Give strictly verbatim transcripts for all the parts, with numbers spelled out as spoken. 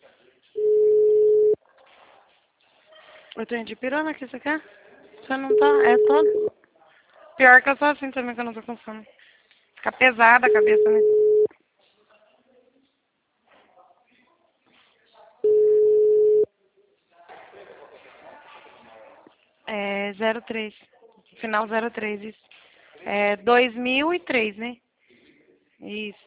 Eu tenho de pirona aqui, você quer? Você não tá? É todo? Pior que eu sou assim também, que eu não tô com fome. Fica pesada a cabeça, né? É zero três. Final zero três, isso. É dois mil e três, né? Isso.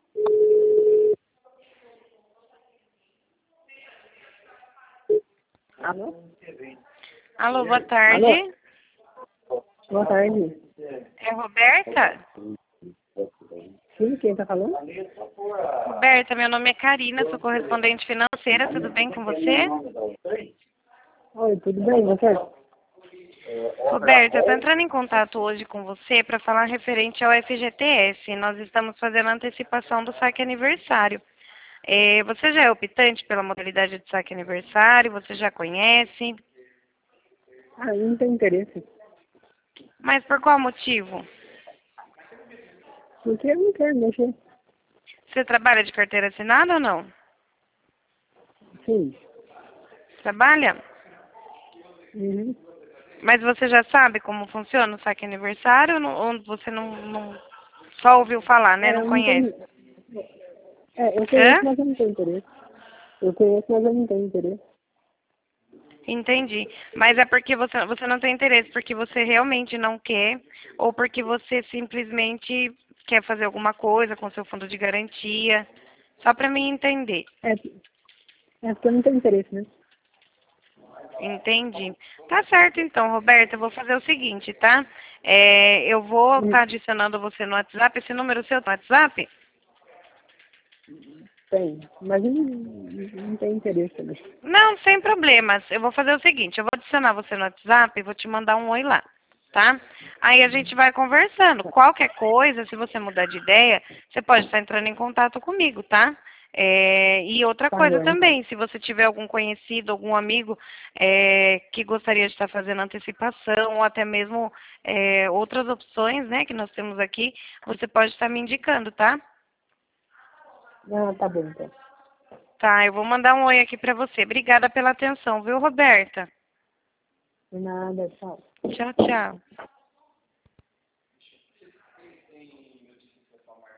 Alô? Alô, boa Alô? tarde. Boa tarde. É Roberta? Sim, quem tá falando? Roberta, meu nome é Karina, sou correspondente financeira, tudo bem com você? Oi, tudo bem, você? Roberta, eu estou entrando em contato hoje com você para falar referente ao F G T S. Nós estamos fazendo a antecipação do saque aniversário. Eh, você já é optante pela modalidade de saque aniversário? Você já conhece? Ah, não tem interesse. Mas por qual motivo? Porque eu não quero mexer. Você trabalha de carteira assinada ou não? Sim. Trabalha? Uhum. Mas você já sabe como funciona o saque aniversário ou não- ou você não, não só ouviu falar, né? É, Não eu não conhece? tenho... É, eu conheço, Hã? mas eu não tenho interesse. Eu conheço, mas eu não tenho interesse. Entendi. Mas é porque você, você não tem interesse, porque você realmente não quer, ou porque você simplesmente quer fazer alguma coisa com seu fundo de garantia. Só para mim entender. É, é porque eu não tenho interesse, né? Entendi. Tá certo então, Roberta. Eu vou fazer o seguinte, tá? É, eu vou Hum, estar adicionando você no WhatsApp. Esse número seu tá no WhatsApp? Tem. Mas eu não, não tenho interesse também. Não, sem problemas. Eu vou fazer o seguinte, eu vou adicionar você no WhatsApp e vou te mandar um oi lá, tá? Aí a gente vai conversando. Qualquer coisa, se você mudar de ideia, você pode estar entrando em contato comigo, tá? É, e outra Tá coisa bom, então. também, se você tiver algum conhecido, algum amigo é, que gostaria de estar fazendo antecipação ou até mesmo é, outras opções, né, que nós temos aqui, você pode estar me indicando, tá? Ah, tá bom, então. Tá, eu vou mandar um oi aqui pra você. Obrigada pela atenção, viu, Roberta? De nada, tchau. Tchau, tchau.